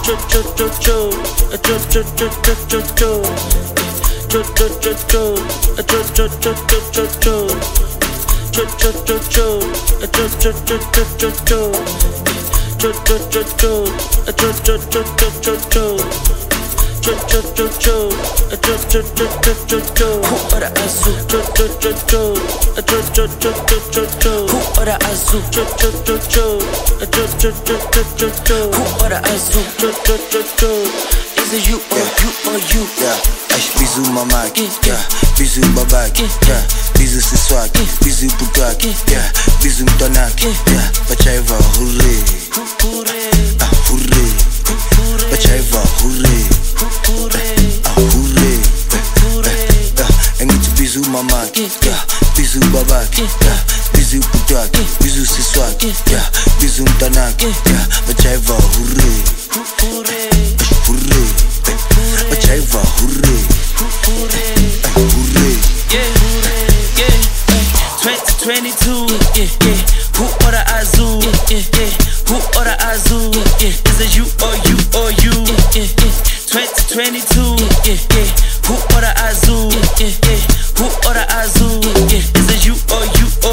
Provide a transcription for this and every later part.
Is it you or you? Yeah, bisous mamak, yeah, bisous babak, yeah, bisous ce swag, bisous bugak, yeah, bisous mtonak, yeah, bachaiva hurray, ah hurray, bachaiva hurray, ah hurray, and it's bisous mamak, yeah, bisous babak, yeah, bisous bugak, bisous ce swag, yeah, bisous mtonak, yeah, bachaiva hurray. Hooray, bachaiva hooray, hooray. Yeah. 2022, yeah. Who order Azul? Yeah. Who order Azul? Is it you or you? 2022, yeah. Who order Azul? Yeah. Who order Azul? Is it you or you? Who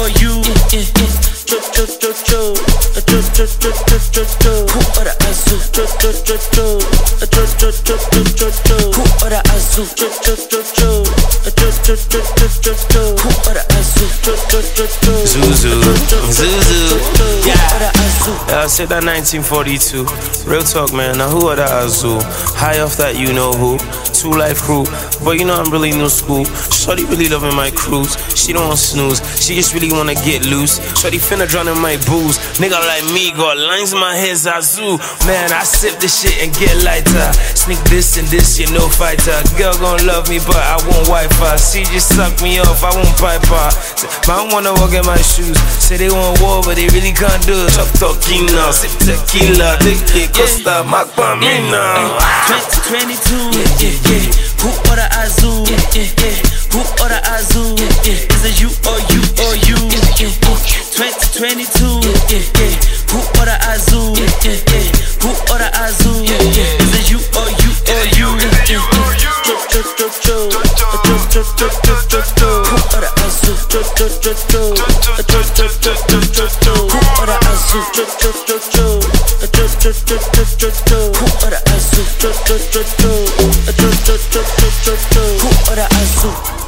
order Azul? Who order Azul? Zuzu, yeah. I said that 1942. Real talk, man. Now who are the Azul? High off that you know who. 2 Life Crew, but you know I'm really new school. Shorty really loving my cruise. She don't want snooze, she just really wanna get loose. Shorty finna drown in my booze. Nigga like me got lines in my head, Azul. Man, I sip this shit and get lighter. Sneak this and this, you know fighter. Girl gon' love me, but I won't wipe her. She just suck me off, I won't pipe her. I don't wanna walk in my shoes. Say they want war, but they really can't do it. Chop talkina, sip tequila, take it, Costa Macpamina. 2022, yeah. Who order Azul? Yeah. Who order Azul? Is it you or you? 2022, yeah. Who order Azul? Yeah. Who order Azul? Is it you or you? Who order Azul? Who order Azul? Who order Azul?